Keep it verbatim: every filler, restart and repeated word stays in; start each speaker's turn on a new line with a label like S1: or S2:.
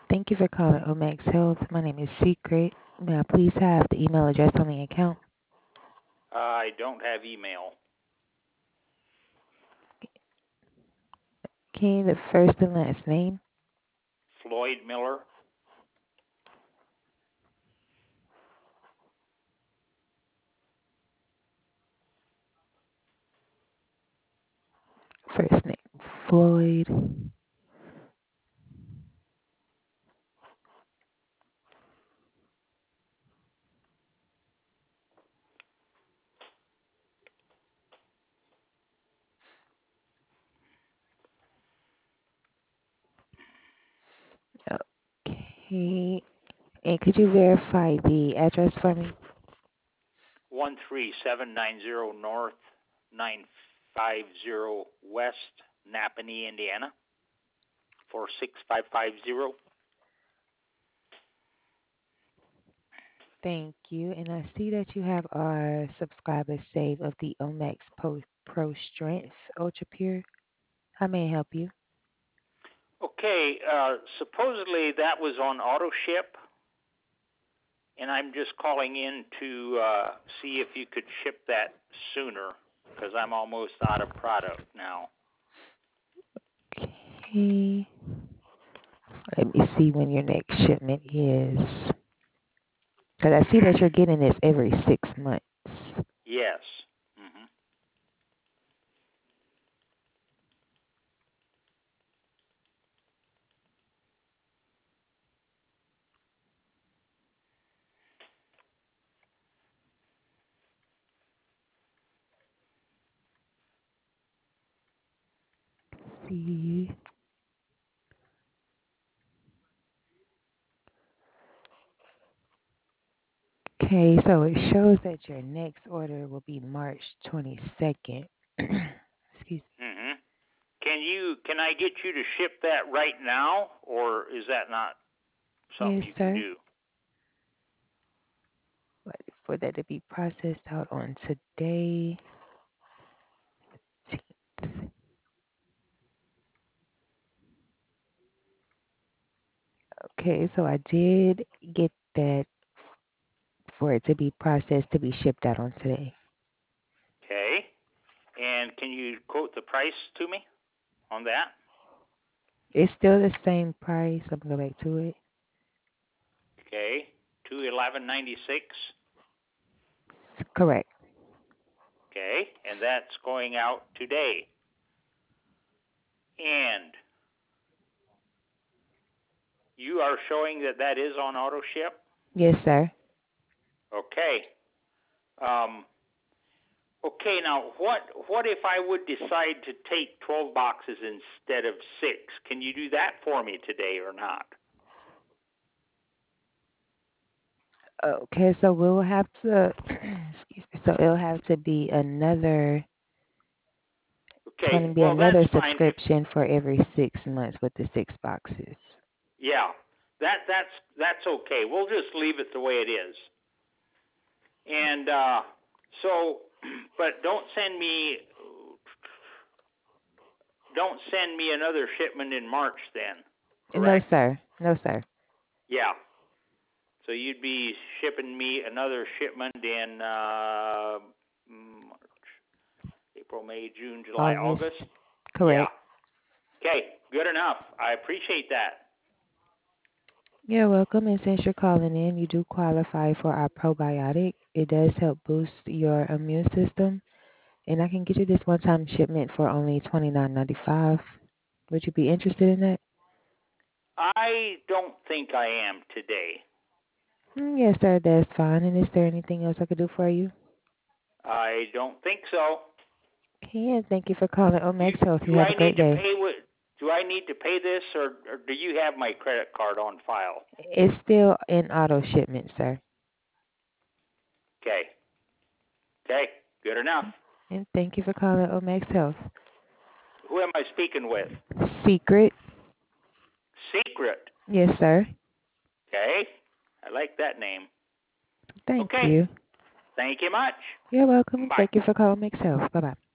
S1: Thank you for calling Omax Health. My name is Secret. May I please have the email address on the account?
S2: Uh, I don't have email.
S1: Okay, the first and last name.
S2: Floyd Miller.
S1: First name, Floyd. Okay. And could you verify the address for me?
S2: one three seven nine zero North, nine five zero West, Napanee, Indiana, four six five five zero.
S1: Thank you. And I see that you have our subscriber save of the Omax Pro, Pro Strength Ultra Pure. How may I help you?
S2: Okay, uh, supposedly that was on auto ship, and I'm just calling in to uh, see if you could ship that sooner, because I'm almost out of product now.
S1: Okay. Let me see when your next shipment is. Because I see that you're getting this every six months.
S2: Yes. Mm-hmm.
S1: See. Okay, so it shows that your next order will be March twenty-second. Excuse me.
S2: Mm-hmm. Can you can I get you to ship that right now, or is that not something
S1: Yes,
S2: you can
S1: sir.
S2: do?
S1: But for that to be processed out on today. Okay, so I did get that for it to be processed to be shipped out on today.
S2: Okay. And can you quote the price to me on that?
S1: It's still the same price. I'm gonna go back to it.
S2: Okay. Two eleven ninety six.
S1: S- Correct.
S2: Okay. And that's going out today. And you are showing that that is on auto ship?
S1: Yes, sir.
S2: Okay. Um, okay, now what what if I would decide to take twelve boxes instead of six? Can you do that for me today or not?
S1: Okay, so we'll have to, excuse me, so it'll have to be another, it's going
S2: Okay,
S1: to be
S2: well that's
S1: another
S2: fine. If
S1: subscription for every six months with the six boxes.
S2: yeah, that that's that's okay. We'll just leave it the way it is. And uh, so, but don't send me don't send me another shipment in March then,
S1: No,
S2: correct?
S1: sir. No, sir.
S2: Yeah. So you'd be shipping me another shipment in uh, March, April, May, June, July, August.
S1: August.
S2: Yeah.
S1: Correct.
S2: Okay. Good enough. I appreciate that.
S1: You're welcome. And since you're calling in, you do qualify for our probiotic. It does help boost your immune system. And I can get you this one time shipment for only twenty-nine ninety-five. Would you be interested in that?
S2: I don't think I am today.
S1: Mm, yes, sir. That's fine. And is there anything else I could do for you?
S2: I don't think so.
S1: Okay, and thank you for calling
S2: You,
S1: Omax Health. You
S2: do
S1: have
S2: I
S1: a
S2: need
S1: great
S2: to
S1: day.
S2: pay with? Do I need to pay this, or, or do you have my credit card on file?
S1: It's still in auto shipment, sir.
S2: Okay. Okay. Good enough.
S1: And thank you for calling Omax Health.
S2: Who am I speaking with?
S1: Secret.
S2: Secret.
S1: Yes, sir.
S2: Okay. I like that name.
S1: Thank
S2: Okay.
S1: you.
S2: Thank you much.
S1: You're welcome.
S2: Bye.
S1: Thank you for calling Omax Health. Bye bye.